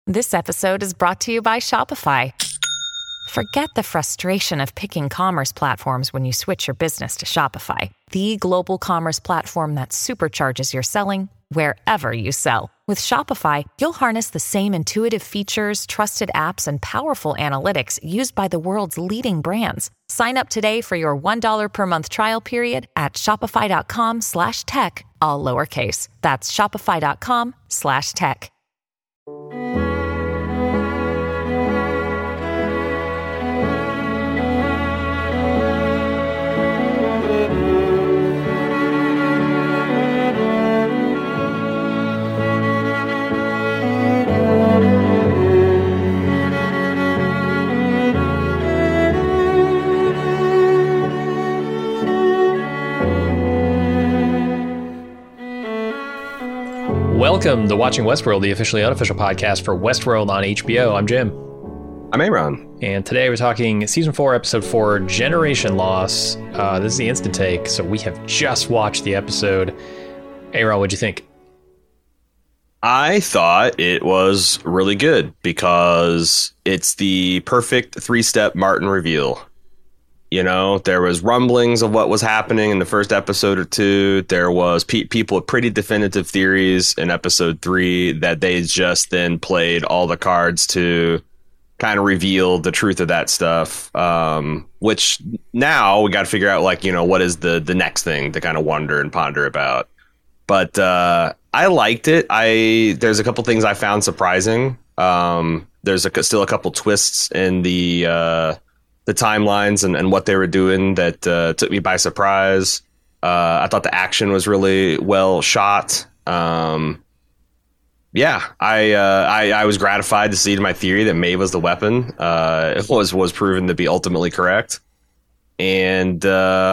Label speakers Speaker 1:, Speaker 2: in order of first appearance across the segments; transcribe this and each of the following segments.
Speaker 1: This episode is brought to you by Shopify. Forget the frustration of picking commerce platforms when you switch your business to Shopify, the global commerce platform that supercharges your selling wherever you sell. With Shopify, you'll harness the same intuitive features, trusted apps, and powerful analytics used by the world's leading brands. Sign up today for your $1 per month trial period at shopify.com/tech, all lowercase. That's shopify.com/tech.
Speaker 2: Welcome to Watching Westworld, the officially unofficial podcast for Westworld on HBO. I'm Jim.
Speaker 3: I'm Aaron.
Speaker 2: And today we're talking Season 4, Episode 4, Generation Loss. This is the instant take, so we have just watched the episode. Aaron, what'd you think?
Speaker 3: I thought it was really good because it's the perfect three-step Martin reveal. You know, there was rumblings of what was happening in the first episode or two. There was people with pretty definitive theories in episode 3 that they just then played all the cards to kind of reveal the truth of that stuff. Which now we got to figure out, like, you know, what is the next thing to kind of wonder and ponder about. But I liked it. There's a couple things I found surprising. There's still a couple twists in the timelines and what they were doing that took me by surprise. I thought the action was really well shot. I was gratified to see my theory that Maeve was the weapon. It was proven to be ultimately correct. And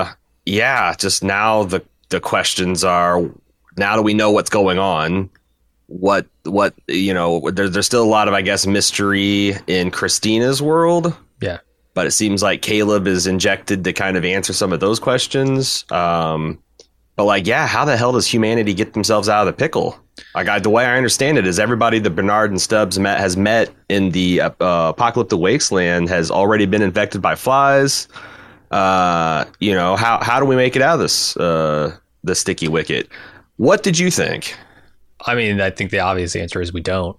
Speaker 3: just now the questions are, now that we know what's going on, what you know, there's still a lot of, I guess, mystery in Christina's world.
Speaker 2: Yeah.
Speaker 3: But it seems like Caleb is injected to kind of answer some of those questions. But how the hell does humanity get themselves out of the pickle? Like, the way I understand it is everybody that Bernard and Stubbs has met in the apocalyptic wasteland has already been infected by flies. How do we make it out of this the sticky wicket? What did you think?
Speaker 2: I mean, I think the obvious answer is we don't.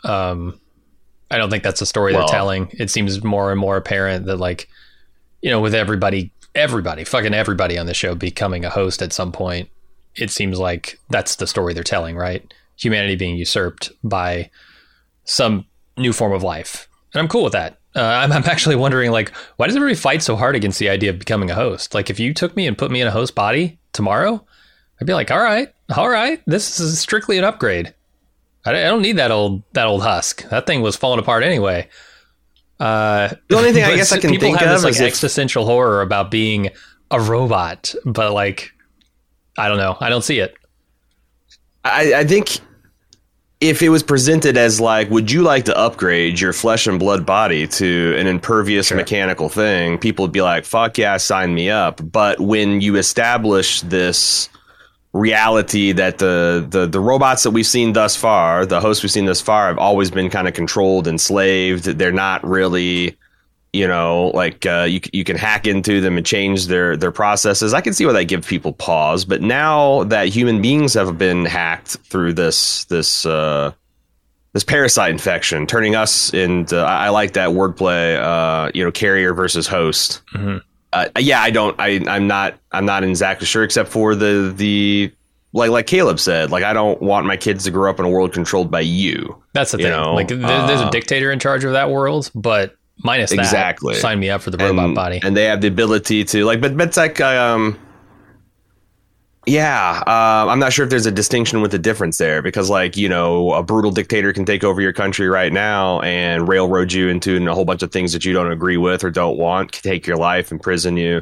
Speaker 2: I don't think that's the story they're telling. It seems more and more apparent that, like, you know, with everybody on the show becoming a host at some point, it seems like that's the story they're telling, right? Humanity being usurped by some new form of life. And I'm cool with that. I'm actually wondering, like, why does everybody fight so hard against the idea of becoming a host? Like, if you took me and put me in a host body tomorrow, I'd be like, all right, this is strictly an upgrade. I don't need that old husk. That thing was falling apart anyway.
Speaker 3: The only thing I guess I can think of is
Speaker 2: people have this, like, existential horror about being a robot, but, like, I don't know. I don't see it.
Speaker 3: I think if it was presented as, like, would you like to upgrade your flesh and blood body to an impervious mechanical thing, people would be like, fuck yeah, sign me up. But when you establish this reality that the robots that we've seen thus far, the hosts we've seen thus far, have always been kind of controlled, enslaved. They're not really, you know, like, you can hack into them and change their processes. I can see why that gives people pause. But now that human beings have been hacked through this parasite infection, turning us into, I like that wordplay, carrier versus host. Mm-hmm. I'm not exactly sure, except for the like Caleb said, like, I don't want my kids to grow up in a world controlled by you.
Speaker 2: That's the thing. Like, there's a dictator in charge of that world, but minus that,
Speaker 3: exactly.
Speaker 2: Sign me up for the robot body.
Speaker 3: And they have the ability to, like, but it's like, I'm not sure if there's a distinction with the difference there, because, like, you know, a brutal dictator can take over your country right now and railroad you into a whole bunch of things that you don't agree with or don't want, can take your life, imprison you.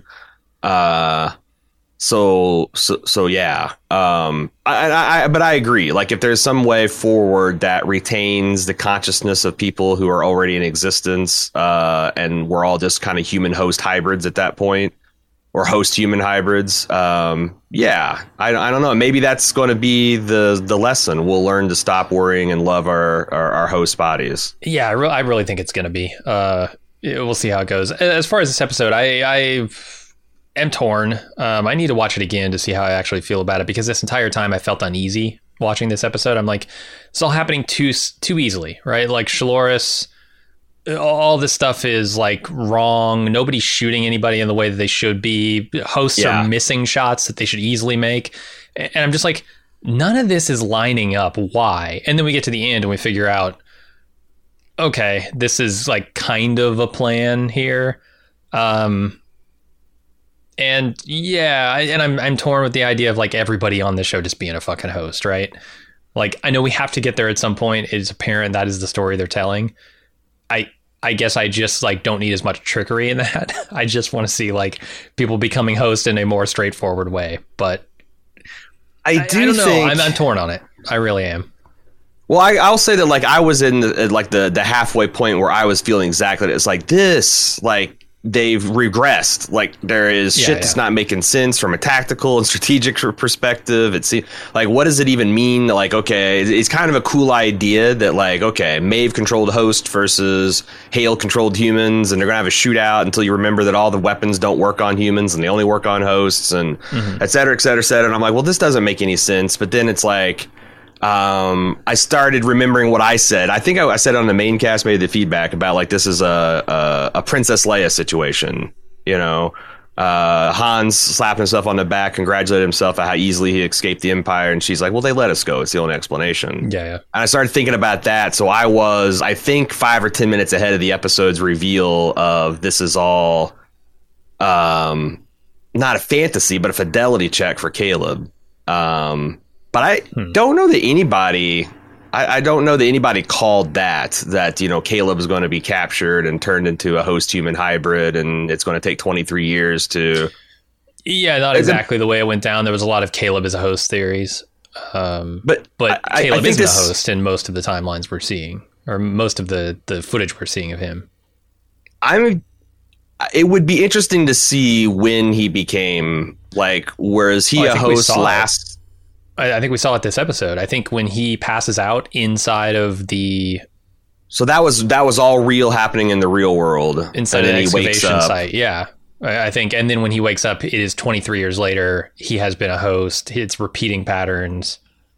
Speaker 3: So yeah. But I agree. Like, if there's some way forward that retains the consciousness of people who are already in existence, and we're all just kind of human host hybrids at that point, or host human hybrids. Yeah, I don't know. Maybe that's going to be the lesson. We'll learn to stop worrying and love our host bodies.
Speaker 2: Yeah, I really think it's going to be. We'll see how it goes. As far as this episode, I am torn. I need to watch it again to see how I actually feel about it, because this entire time I felt uneasy watching this episode. I'm like, it's all happening too easily, right? Like Shaloris, all this stuff is like wrong. Nobody's shooting anybody in the way that they should be. Hosts are missing shots that they should easily make. And I'm just like, none of this is lining up. Why? And then we get to the end and we figure out, okay, this is like kind of a plan here. And yeah, I'm torn with the idea of like everybody on the show just being a fucking host, right? Like, I know we have to get there at some point. It's apparent that is the story they're telling. I guess I just like don't need as much trickery in that. I just want to see like people becoming hosts in a more straightforward way. But I don't know. I'm torn on it. I really am.
Speaker 3: Well, I'll say that like I was in the halfway point where I was feeling exactly that. It's like this, like they've regressed. Like there is shit that's not making sense from a tactical and strategic perspective. It's like, what does it even mean? Like, okay, it's kind of a cool idea that like, okay, Maeve controlled host versus Hale controlled humans, and they're gonna have a shootout until you remember that all the weapons don't work on humans and they only work on hosts, and et cetera, et cetera, et cetera. And I'm like, well, this doesn't make any sense. But then it's like, I started remembering what I said. I think I said on the main cast, maybe the feedback about like this is a Princess Leia situation. You know, Hans slapping himself on the back, congratulated himself at how easily he escaped the Empire, and she's like, "Well, they let us go. It's the only explanation."
Speaker 2: Yeah.
Speaker 3: And I started thinking about that. So I was, I think, 5 or 10 minutes ahead of the episode's reveal of this is all, not a fantasy, but a fidelity check for Caleb. But I don't know that anybody, I don't know that anybody called that, you know, Caleb is going to be captured and turned into a host human hybrid, and it's going to take 23 years to.
Speaker 2: Yeah, not exactly the way it went down. There was a lot of Caleb as a host theories. But Caleb isn't a host in most of the timelines we're seeing, or most of the footage we're seeing of him.
Speaker 3: It would be interesting to see when he became like, whereas he a host last.
Speaker 2: I think we saw it this episode. I think when he passes out inside of the...
Speaker 3: So that was all real, happening in the real world.
Speaker 2: Inside an excavation site, yeah. I think, and then when he wakes up, it is 23 years later. He has been a host. It's repeating patterns.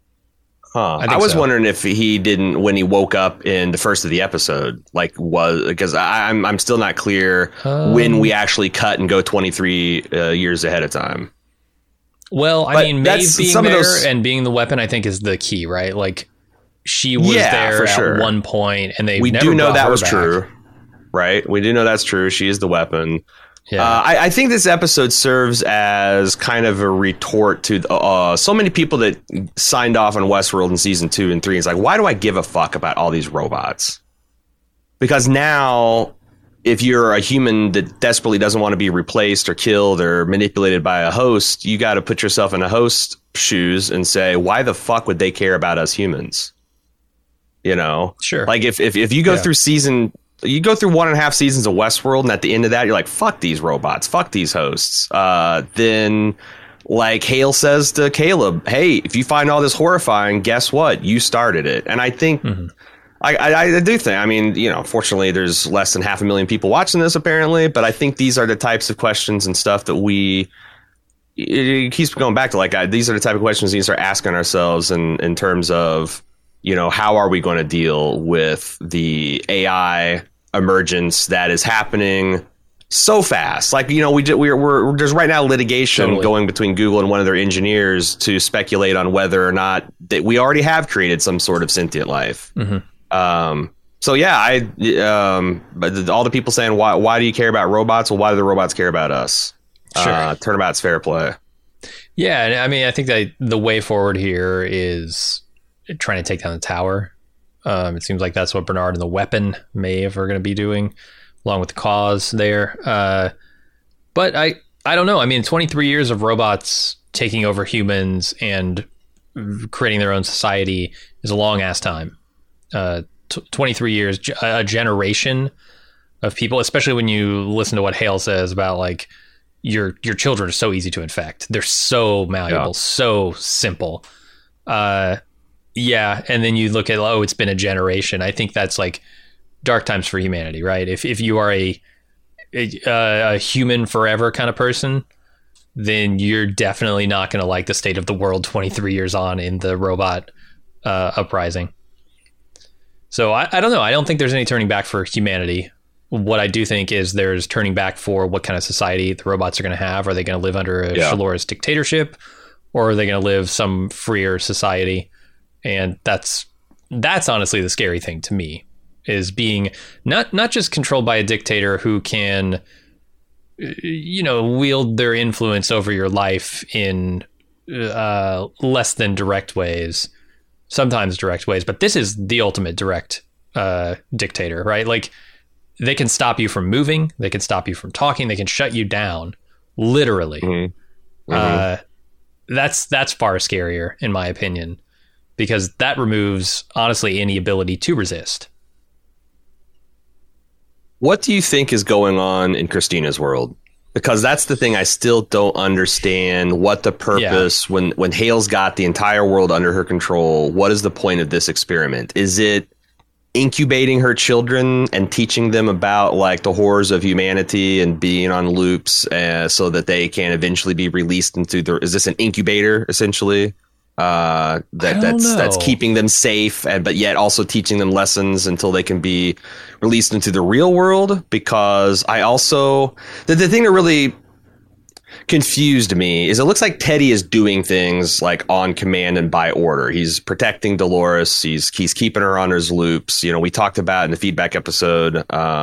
Speaker 3: I was wondering if he didn't, when he woke up in the first of the episode, like was, because I'm still not clear when we actually cut and go 23 years ahead of time.
Speaker 2: Well, I mean, Maeve being there and being the weapon, I think, is the key, right? Like, she was there at one point, and we do know that was true,
Speaker 3: right? We do know that's true. She is the weapon.
Speaker 2: Yeah.
Speaker 3: I think this episode serves as kind of a retort to so many people that signed off on Westworld in season 2 and 3. It's like, why do I give a fuck about all these robots? Because now, if you're a human that desperately doesn't want to be replaced or killed or manipulated by a host, you got to put yourself in a host's shoes and say, why the fuck would they care about us humans? You know?
Speaker 2: Sure.
Speaker 3: Like if you go through you go through 1.5 seasons of Westworld, and at the end of that, you're like, fuck these robots, fuck these hosts. Then like Hale says to Caleb, hey, if you find all this horrifying, guess what? You started it. And I think... I do think, I mean, you know, fortunately, there's less than 500,000 people watching this, apparently. But I think these are the types of questions and stuff that it keeps going back to, like, these are the type of questions we start asking ourselves in terms of, you know, how are we going to deal with the AI emergence that is happening so fast? Like, you know, there's right now litigation going between Google and one of their engineers to speculate on whether or not that we already have created some sort of sentient life. So yeah, but all the people saying, why do you care about robots? Well, why do the robots care about us?
Speaker 2: Sure.
Speaker 3: Turnabout's fair play.
Speaker 2: Yeah. I mean, I think that the way forward here is trying to take down the tower. It seems like that's what Bernard and the weapon Maeve are going to be doing, along with the cause there. But I don't know. I mean, 23 years of robots taking over humans and creating their own society is a long ass time. 23 years, a generation of people, especially when you listen to what Hale says about, like, your children are so easy to infect. They're so malleable, so simple. And then you look at, it's been a generation. I think that's like dark times for humanity, right? If you are a human forever kind of person, then you're definitely not going to like the state of the world 23 years on in the robot uprising. So I don't know. I don't think there's any turning back for humanity. What I do think is there's turning back for what kind of society the robots are going to have. Are they going to live under a Shaloris dictatorship, or are they going to live some freer society? And that's honestly the scary thing to me, is being not just controlled by a dictator who can, wield their influence over your life in less than direct ways, sometimes direct ways, but this is the ultimate direct dictator, right? Like, they can stop you from moving, they can stop you from talking, they can shut you down, literally. That's far scarier, in my opinion, because that removes, honestly, any ability to resist.
Speaker 3: What do you think is going on in Christina's world? Because that's the thing I still don't understand. What the purpose, when Hale's got the entire world under her control, what is the point of this experiment? Is it incubating her children and teaching them about like the horrors of humanity and being on loops so that they can eventually be released into is this an incubator essentially? That's keeping them safe, but yet also teaching them lessons until they can be released into the real world. Because I also the thing that really confused me is it looks like Teddy is doing things like on command and by order. He's protecting Dolores. He's keeping her on his loops. We talked about in the feedback episode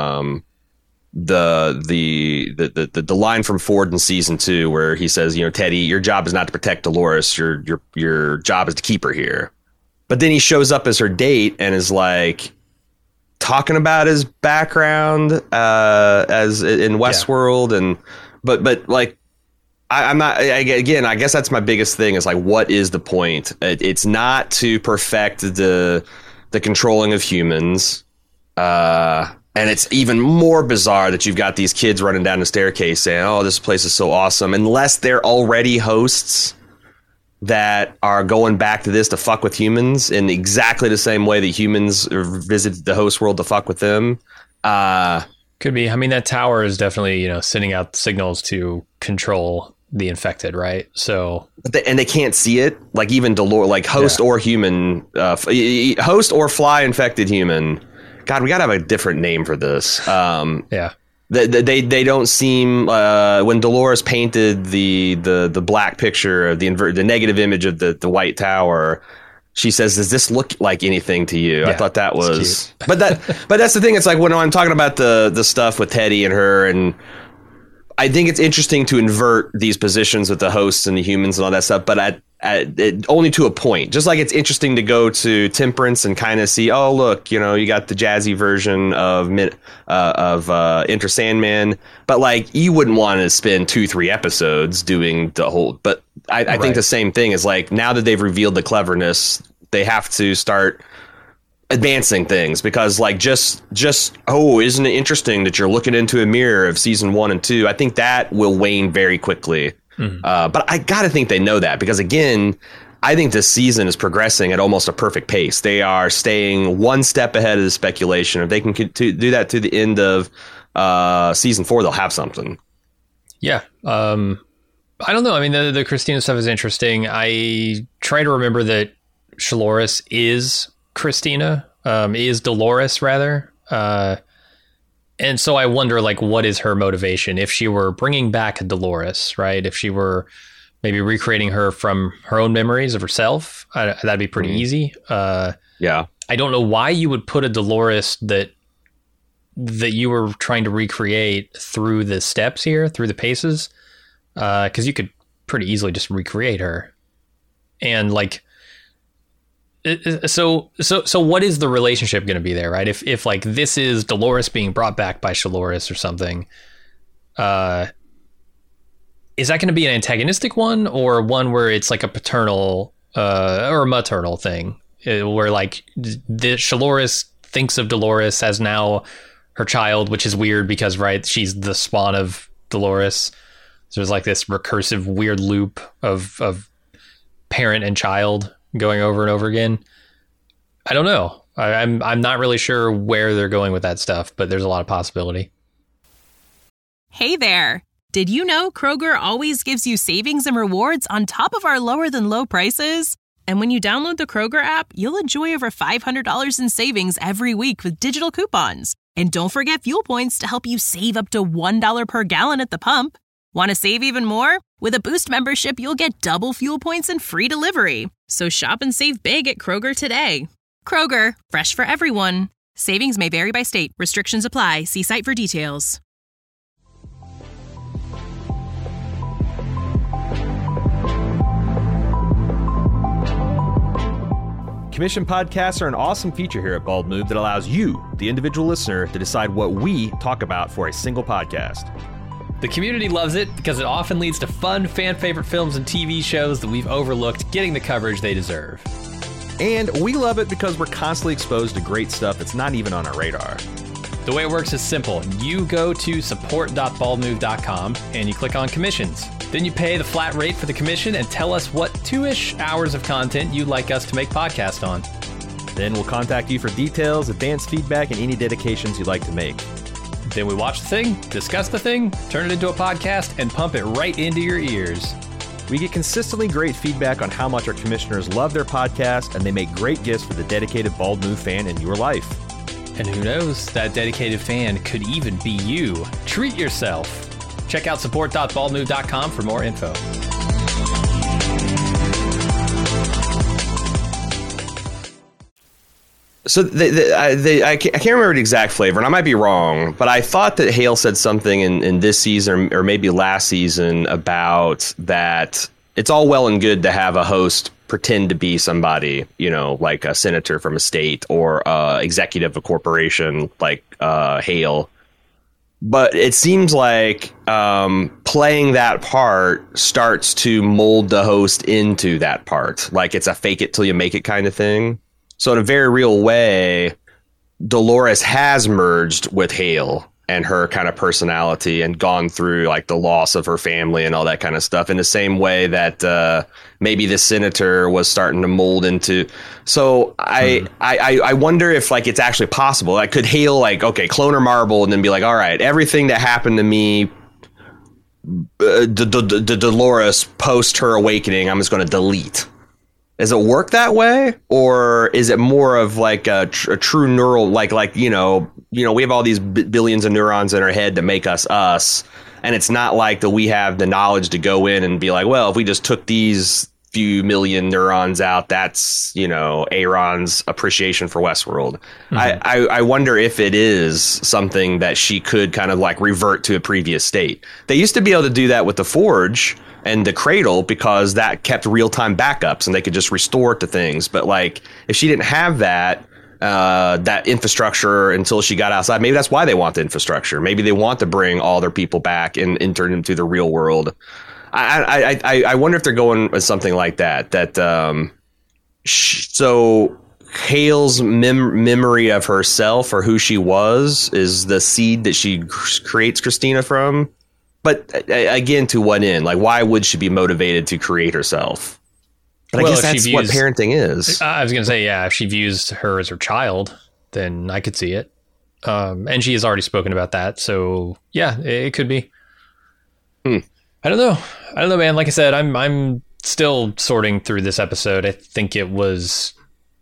Speaker 3: the line from Ford in season 2 where he says, Teddy, your job is not to protect Dolores. Your job is to keep her here. But then he shows up as her date and is like talking about his background as in Westworld but like I'm not, again, I guess that's my biggest thing is like, what is the point? It's not to perfect the controlling of humans. And it's even more bizarre that you've got these kids running down the staircase saying, oh, this place is so awesome. Unless they're already hosts that are going back to this to fuck with humans in exactly the same way that humans visit the host world to fuck with them.
Speaker 2: Could be. I mean, that tower is definitely, sending out signals to control the infected, right? So,
Speaker 3: and they can't see it. Like even Dolores, like host or human, host or fly infected human. God, we gotta have a different name for this. They don't seem when Dolores painted the black picture of the negative image of the White Tower. She says, "Does this look like anything to you?" I thought that was, but that's the thing. It's like when I'm talking about the stuff with Teddy and her, and I think it's interesting to invert these positions with the hosts and the humans and all that stuff, but only to a point. Just like it's interesting to go to Temperance and kind of see, oh, look, you got the jazzy version of Enter Sandman, but like you wouldn't want to spend 2-3 episodes doing the whole. But I think the same thing is like now that they've revealed the cleverness, they have to start advancing things, because like just isn't it interesting that you're looking into a mirror of season 1 and 2? I think that will wane very quickly. But I gotta think they know that, because again, I think this season is progressing at almost a perfect pace. They are staying one step ahead of the speculation. If they can do that to the end of season 4, they'll have something. I don't know. I mean, the Christina stuff is interesting. I try to remember that Shaloris is Christina, is Dolores rather. And so I wonder, like, what is her motivation? If she were bringing back Dolores, right? If she were maybe recreating her from her own memories of herself, that'd be pretty easy. I don't know why you would put a Dolores that you were trying to recreate through the steps here, through the paces, because you could pretty easily just recreate her. And like, so what is the relationship going to be there, right? If like this is Dolores being brought back by Shaloris or something, is that going to be an antagonistic one, or one where it's like a paternal or a maternal thing, where like the Shaloris thinks of Dolores as now her child, which is weird because, right, she's the spawn of Dolores.
Speaker 2: So there's like this recursive weird loop of parent and child going over and over again. I don't know. I'm not really sure where they're going with that stuff, but there's a lot of possibility.
Speaker 4: Hey there. Did you know Kroger always gives you savings and rewards on top of our lower than low prices? And when you download the Kroger app, you'll enjoy over $500 in savings every week with digital coupons. And don't forget fuel points to help you save up to $1 per gallon at the pump. Want to save even more? With a Boost membership, you'll get double fuel points and free delivery. So shop and save big at Kroger today. Kroger, fresh for everyone. Savings may vary by state. Restrictions apply. See site for details.
Speaker 5: Commission podcasts are an awesome feature here at Bald Move that allows you, the individual listener, to decide what we talk about for a single podcast.
Speaker 2: The community loves it because it often leads to fun, fan-favorite films and TV shows that we've overlooked getting the coverage they deserve.
Speaker 5: And we love it because we're constantly exposed to great stuff that's not even on our radar.
Speaker 2: The way it works is simple. You go to support.baldmove.com and you click on commissions. Then you pay the flat rate for the commission and tell us what 2-ish hours of content you'd like us to make podcast on.
Speaker 5: Then we'll contact you for details, advanced feedback, and any dedications you'd like to make.
Speaker 2: Then we watch the thing, discuss the thing, turn it into a podcast, and pump it right into your ears.
Speaker 5: We get consistently great feedback on how much our commissioners love their podcast, and they make great gifts for the dedicated Bald Move fan in your life.
Speaker 2: And who knows, that dedicated fan could even be you. Treat yourself. Check out support.baldmove.com for more info.
Speaker 3: So I can't remember the exact flavor, and I might be wrong, but I thought that Hale said something in this season or maybe last season about that it's all well and good to have a host pretend to be somebody, you know, like a senator from a state or executive of a corporation like Hale. But it seems like playing that part starts to mold the host into that part. Like it's a fake it till you make it kind of thing. So in a very real way, Dolores has merged with Hale and her kind of personality and gone through like the loss of her family and all that kind of stuff in the same way that maybe the senator was starting to mold into. So I wonder if like it's actually possible. Like could Hale like, okay, clone her marble and then be like, all right, everything that happened to me, the Dolores post her awakening, I'm just going to delete. Does it work that way, or is it more of like a true neural, like you know, we have all these billions of neurons in our head that make us, and it's not like that we have the knowledge to go in and be like, well, if we just took these few million neurons out, that's, you know, Aaron's appreciation for Westworld. Mm-hmm. I wonder if it is something that she could kind of like revert to a previous state. They used to be able to do that with the Forge and the Cradle because that kept real-time backups and they could just restore to things. But like if she didn't have that infrastructure until she got outside, maybe that's why they want the infrastructure. Maybe they want to bring all their people back and turn them to the real world. I wonder if they're going with something like that. So Hale's memory of herself or who she was is the seed that she creates Christina from. But again, to what end? Like, why would she be motivated to create herself? But I guess that's what parenting is.
Speaker 2: I was going to say, yeah, if she views her as her child, then I could see it. And she has already spoken about that. So, yeah, it could be. I don't know, man. Like I said, I'm still sorting through this episode. I think it was...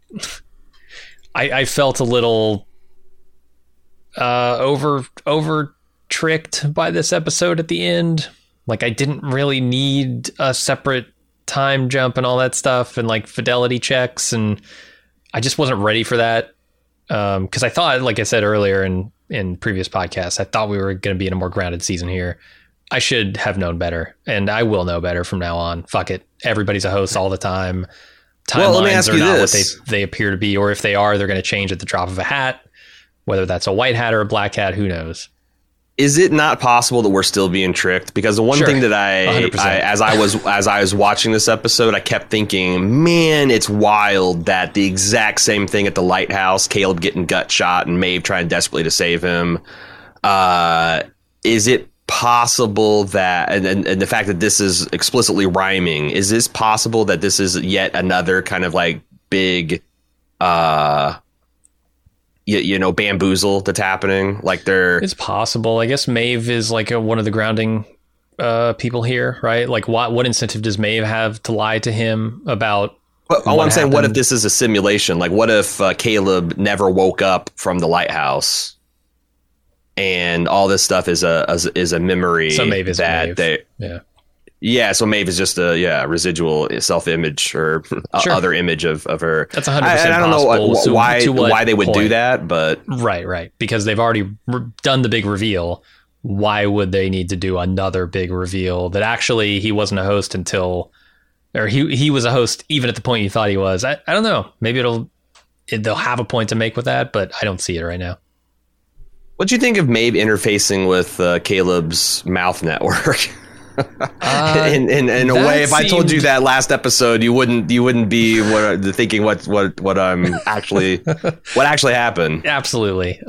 Speaker 2: I felt a little over tricked by this episode at the end. Like I didn't really need a separate time jump and all that stuff and like fidelity checks, and I just wasn't ready for that. Because I thought, like I said earlier in previous podcasts, I thought we were going to be in a more grounded season here. I should have known better, and I will know better from now on. Fuck it. Everybody's a host all the time. Timelines are not what they appear to be, or if they are, they're going to change at the drop of a hat. Whether that's a white hat or a black hat, who knows?
Speaker 3: Is it not possible that we're still being tricked? Because the one thing that as I was watching this episode, I kept thinking, man, it's wild that the exact same thing at the lighthouse, Caleb getting gut shot and Maeve trying desperately to save him. Is it possible that, and the fact that this is explicitly rhyming, is this possible that this is yet another kind of like big, bamboozle that's happening? Like
Speaker 2: it's possible. I guess Maeve is like one of the grounding people here, right? Like what incentive does Maeve have to lie to him about?
Speaker 3: I'm saying, what if this is a simulation? Like, what if Caleb never woke up from the lighthouse, and all this stuff is a memory? So Maeve is Maeve. So Maeve is just a residual self-image or other image of her.
Speaker 2: That's 100%
Speaker 3: I don't know why they would do that, but
Speaker 2: right, because they've already done the big reveal. Why would they need to do another big reveal that actually he wasn't a host until, or he was a host even at the point you thought he was? I don't know. Maybe they'll have a point to make with that, but I don't see it right now.
Speaker 3: What do you think of Maeve interfacing with Caleb's mouth network? In a way, if I told you that last episode, you wouldn't be thinking what I'm actually what actually happened.
Speaker 2: Absolutely.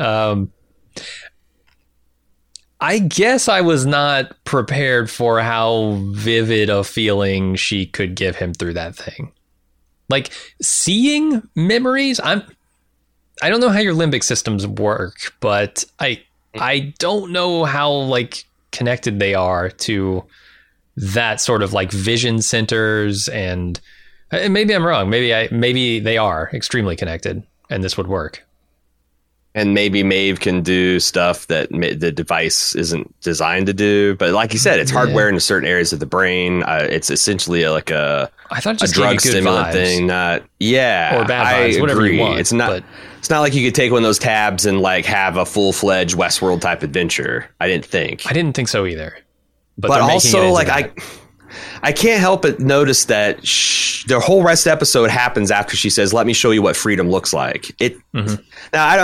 Speaker 2: I guess I was not prepared for how vivid a feeling she could give him through that thing. Like seeing memories, I don't know how your limbic systems work, but I don't know how like connected they are to that sort of like vision centers, and maybe I'm wrong. Maybe they are extremely connected and this would work.
Speaker 3: And maybe Maeve can do stuff that the device isn't designed to do. But like you said, it's hardware in certain areas of the brain. It's essentially a drug stimulant thing. Not or bad vibes, whatever you want. It's not like you could take one of those tabs and like have a full-fledged Westworld type adventure. I didn't think so either. But also like I can't help but notice that the whole rest of the episode happens after she says, "Let me show you what freedom looks like." Now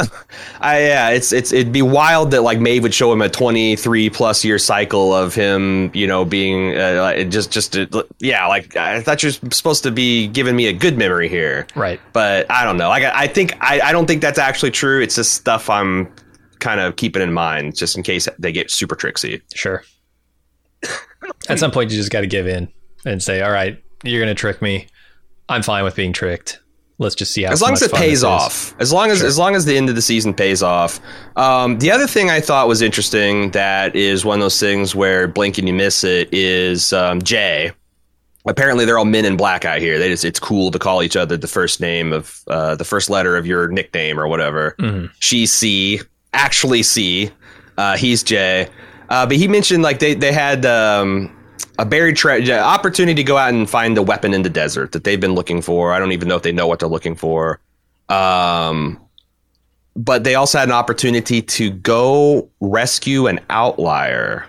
Speaker 3: it'd be wild that like Maeve would show him a 23 plus year cycle of him, being like I thought you were supposed to be giving me a good memory here,
Speaker 2: right? But
Speaker 3: I don't know. I don't think that's actually true. It's just stuff I'm kind of keeping in mind just in case they get super tricksy.
Speaker 2: Sure. At some point, you just got to give in and say, all right, you're going to trick me. I'm fine with being tricked. Let's just see how
Speaker 3: as long as it pays off. As long as the end of the season pays off. The other thing I thought was interesting that is one of those things where blink and you miss it is Jay. Apparently, they're all men in black out here. It's cool to call each other the first name of the first letter of your nickname or whatever. Mm-hmm. She's C, actually C. He's Jay. But he mentioned like they had a buried opportunity to go out and find a weapon in the desert that they've been looking for. I don't even know if they know what they're looking for. But they also had an opportunity to go rescue an outlier.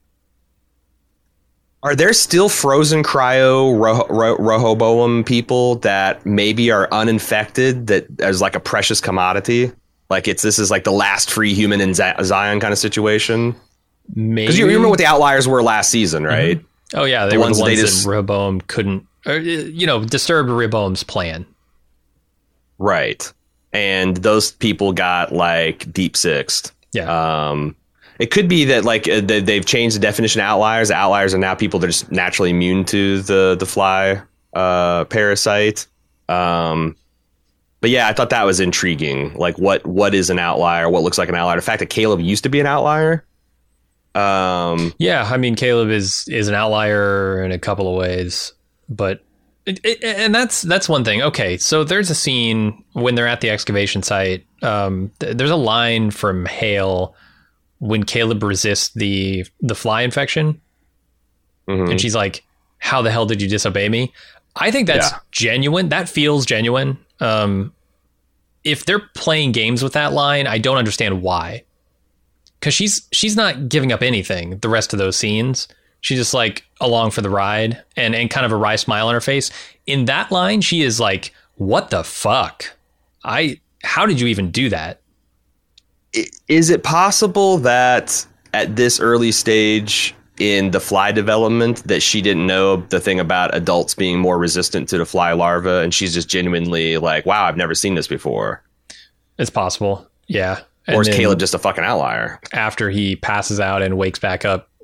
Speaker 3: Are there still frozen cryo Rehoboam people that maybe are uninfected that as like a precious commodity? Like this is like the last free human in Zion kind of situation? Because you remember what the outliers were last season, right?
Speaker 2: Mm-hmm. Oh yeah, they were the ones that Rehoboam couldn't, disturbed Rehoboam's plan.
Speaker 3: Right, and those people got like deep sixed.
Speaker 2: Yeah.
Speaker 3: It could be that like they've changed the definition of outliers. The outliers are now people that are just naturally immune to the fly parasite. But yeah, I thought that was intriguing. Like what is an outlier? What looks like an outlier? The fact that Caleb used to be an outlier.
Speaker 2: Yeah, I mean, Caleb is an outlier in a couple of ways, but and that's one thing. Okay, so there's a scene when they're at the excavation site. There's a line from Hale when Caleb resists the fly infection, and she's like, "How the hell did you disobey me?" I think that's genuine. That feels genuine. If they're playing games with that line, I don't understand why. Because she's not giving up anything the rest of those scenes. She's just like along for the ride and kind of a wry smile on her face. In that line, she is like, what the fuck? How did you even do that?
Speaker 3: Is it possible that at this early stage in the fly development that she didn't know the thing about adults being more resistant to the fly larva and she's just genuinely like, wow, I've never seen this before?
Speaker 2: It's possible. Yeah.
Speaker 3: Or is Caleb just a fucking outlier?
Speaker 2: After he passes out and wakes back up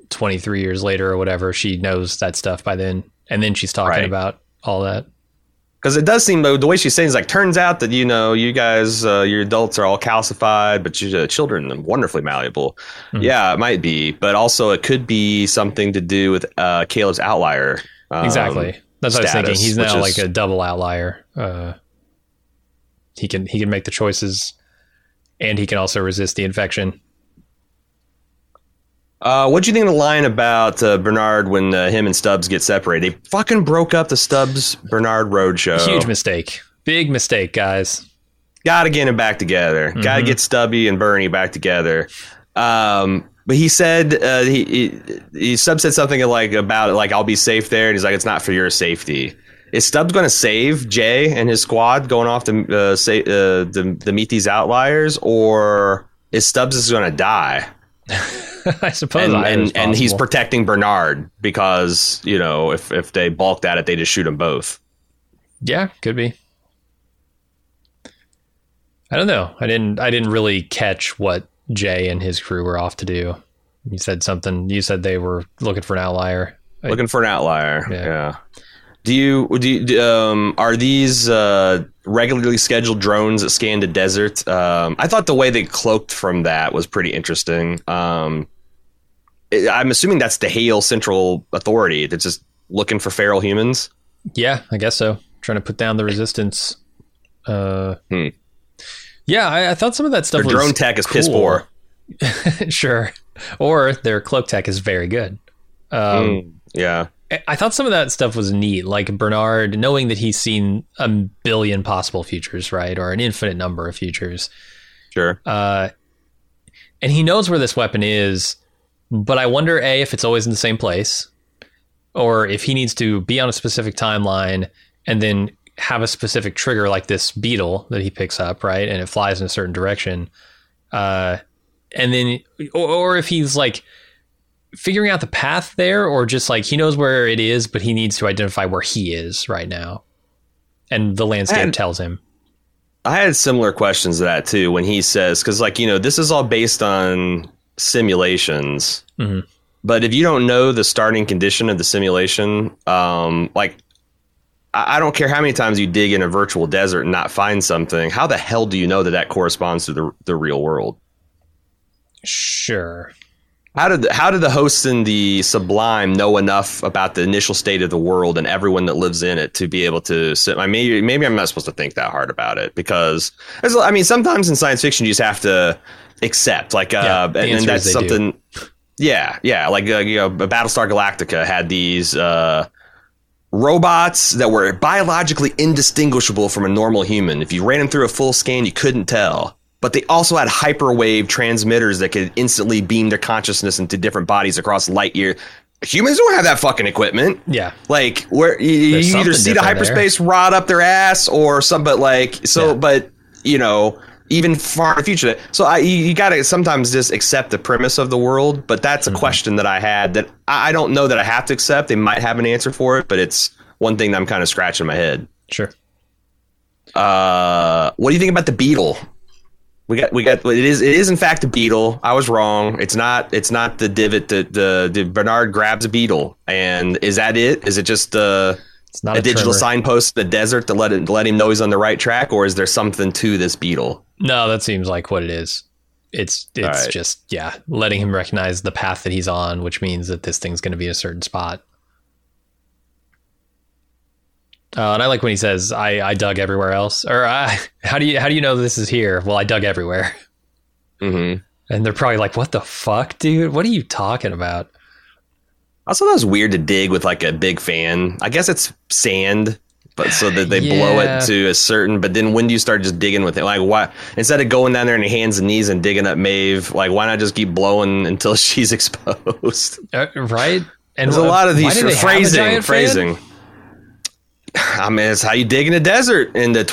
Speaker 2: 23 years later or whatever, she knows that stuff by then. And then she's talking about all that.
Speaker 3: Because it does seem, the way she's saying is like, turns out that, you guys, your adults are all calcified, but your children are wonderfully malleable. Mm-hmm. Yeah, it might be. But also it could be something to do with Caleb's outlier.
Speaker 2: Exactly. That's what I was thinking. He's now like a double outlier. He can make the choices, and he can also resist the infection.
Speaker 3: What do you think of the line about Bernard when him and Stubbs get separated? They fucking broke up the Stubbs-Bernard roadshow.
Speaker 2: Huge mistake. Big mistake, guys.
Speaker 3: Gotta get them back together. Mm-hmm. Gotta get Stubby and Bernie back together. But he said, Stubbs said something about I'll be safe there. And he's like, it's not for your safety. Is Stubbs going to save Jay and his squad going off to meet these outliers? Or is Stubbs just going to die?
Speaker 2: I suppose.
Speaker 3: And he's protecting Bernard because, if they balked at it, they just shoot them both.
Speaker 2: Yeah, could be. I don't know. I didn't really catch what Jay and his crew were off to do. You said something. You said they were looking for an outlier.
Speaker 3: Looking for an outlier. Yeah. Are these regularly scheduled drones that scan the desert? I thought the way they cloaked from that was pretty interesting. I'm assuming that's the Hale Central Authority that's just looking for feral humans.
Speaker 2: Yeah, I guess so. Trying to put down the resistance. Yeah, I thought some of that stuff
Speaker 3: their
Speaker 2: was
Speaker 3: drone tech is
Speaker 2: cool.
Speaker 3: piss poor.
Speaker 2: Sure. Or their cloak tech is very good.
Speaker 3: Yeah.
Speaker 2: I thought some of that stuff was neat, like Bernard knowing that he's seen a billion possible futures, right? Or an infinite number of futures.
Speaker 3: Sure.
Speaker 2: And he knows where this weapon is, but I wonder, A, if it's always in the same place, or if he needs to be on a specific timeline and then have a specific trigger like this beetle that he picks up, right? And it flies in a certain direction. And then, or if he's like figuring out the path there, or just like he knows where it is, but he needs to identify where he is right now. And the landscape tells him.
Speaker 3: I had similar questions to that too, when he says, because this is all based on simulations. Mm-hmm. But if you don't know the starting condition of the simulation, I don't care how many times you dig in a virtual desert and not find something. How the hell do you know that corresponds to the real world?
Speaker 2: Sure.
Speaker 3: How did the hosts in the Sublime know enough about the initial state of the world and everyone that lives in it to be able to sit? Maybe I'm not supposed to think that hard about it, because sometimes in science fiction you just have to accept, and that's something. Yeah. Like Battlestar Galactica had these robots that were biologically indistinguishable from a normal human. If you ran them through a full scan, you couldn't tell. But they also had hyperwave transmitters that could instantly beam their consciousness into different bodies across light year. Humans don't have that fucking equipment.
Speaker 2: Yeah.
Speaker 3: Like, where you either see the hyperspace rod up their ass or some, but even far in the future. So you got to sometimes just accept the premise of the world. But that's a question that I had that I don't know that I have to accept. They might have an answer for it, but it's one thing that I'm kind of scratching my head.
Speaker 2: Sure.
Speaker 3: What do you think about the beetle? We got. It is in fact a beetle. I was wrong. It's not the divot that the Bernard grabs a beetle. And is that it? Is it just it's not a digital signpost in the desert to let him know he's on the right track, or is there something to this beetle?
Speaker 2: No, that seems like what it is. It's right. Just letting him recognize the path that he's on, which means that this thing's going to be a certain spot. And I like when he says, I dug everywhere else. Or how do you know this is here? Well, I dug everywhere.
Speaker 3: Mm-hmm.
Speaker 2: And they're probably like, what the fuck, dude? What are you talking about?
Speaker 3: Also, that was weird to dig with like a big fan. I guess it's sand, but so that they blow it to a certain. But then when do you start just digging with it? Like, why instead of going down there on your hands and knees and digging up Maeve? Like, why not just keep blowing until she's exposed?
Speaker 2: Right. And
Speaker 3: there's a lot of these phrasing. I mean, it's how you dig in a desert in the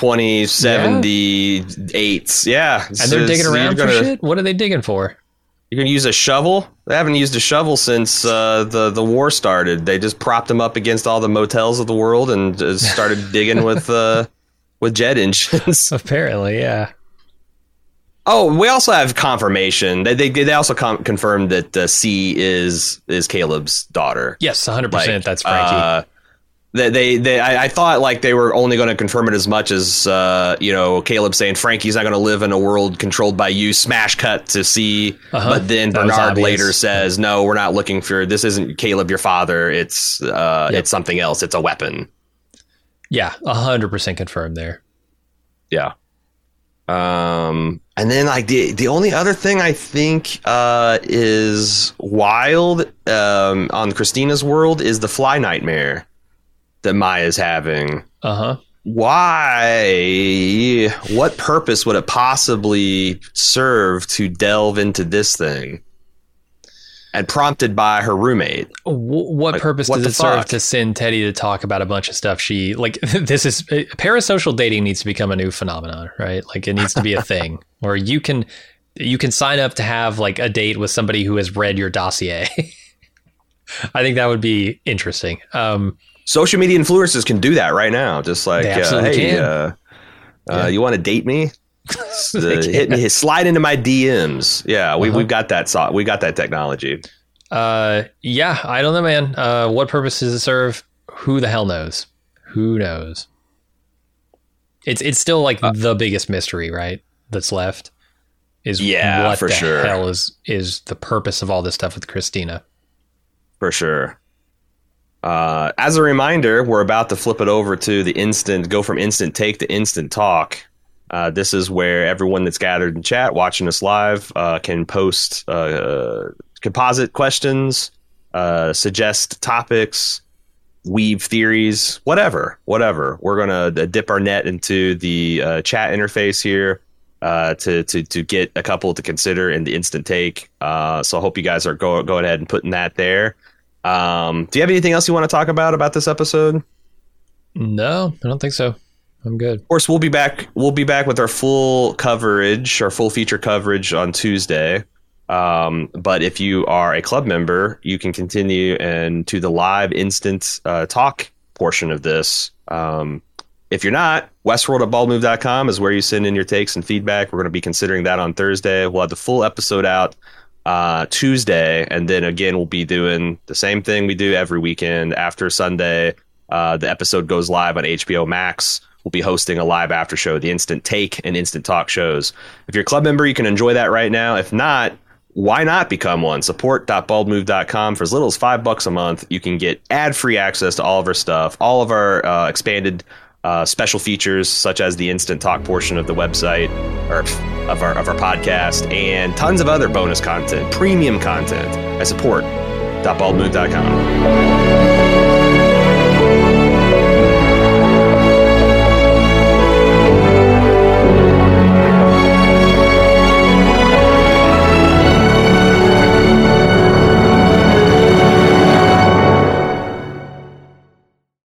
Speaker 3: 2078s. Yeah.
Speaker 2: And they're digging around for shit? What are they digging for?
Speaker 3: You're going to use a shovel? They haven't used a shovel since the war started. They just propped them up against all the motels of the world and started digging with jet engines.
Speaker 2: Apparently, yeah.
Speaker 3: Oh, we also have confirmation. They also confirmed that C is Caleb's daughter.
Speaker 2: Yes, 100%. That's Frankie.
Speaker 3: I thought like they were only going to confirm it as much as Caleb saying Frankie's not going to live in a world controlled by you. Smash cut to C, but then Bernard later says, "No, we're not looking for this. Isn't Caleb your father? It's something else. It's a weapon."
Speaker 2: Yeah, 100% confirmed there.
Speaker 3: Yeah. And then like the only other thing I think is wild on Christina's world is the fly nightmare that Maya's having. Why? What purpose would it possibly serve to delve into this thing? And prompted by her roommate.
Speaker 2: What purpose does it serve to send Teddy to talk about a bunch of stuff this is parasocial dating needs to become a new phenomenon, right? Like it needs to be a thing where you can sign up to have like a date with somebody who has read your dossier. I think that would be interesting.
Speaker 3: Social media influencers can do that right now. Just like, hey, you want to date me? Hit me, slide into my DMs. Yeah, we've got that. We got that technology.
Speaker 2: Yeah, I don't know, man. What purpose does it serve? Who the hell knows? Who knows? It's still like the biggest mystery, right? That's left is what for the hell is the purpose of all this stuff with Christina?
Speaker 3: For sure. As a reminder, we're about to flip it over to go from instant take to instant talk. This is where everyone that's gathered in chat watching us live can post composite questions, suggest topics, weave theories, whatever. We're going to dip our net into the chat interface here to get a couple to consider in the instant take. So I hope you guys are going ahead and putting that there. Do you have anything else you want to talk about this episode?
Speaker 2: No, I don't think so. I'm good.
Speaker 3: Of course, we'll be back with our full coverage, our full feature coverage on Tuesday. But if you are a club member, you can continue to the live instant talk portion of this. If you're not, Westworld@baldmove.com is where you send in your takes and feedback. We're going to be considering that on Thursday. We'll have the full episode out Tuesday, and then again we'll be doing the same thing we do every weekend after Sunday. The episode goes live on HBO Max. We'll be hosting a live after show, the instant take and instant talk shows. If you're a club member, you can enjoy that right now. If not, why not become one? Support.baldmove.com. For as little as $5 a month, you can get ad-free access to all of our stuff, all of our expanded special features, such as the instant talk portion of the website or of our podcast, and tons of other bonus content, premium content at support.baldmove.com.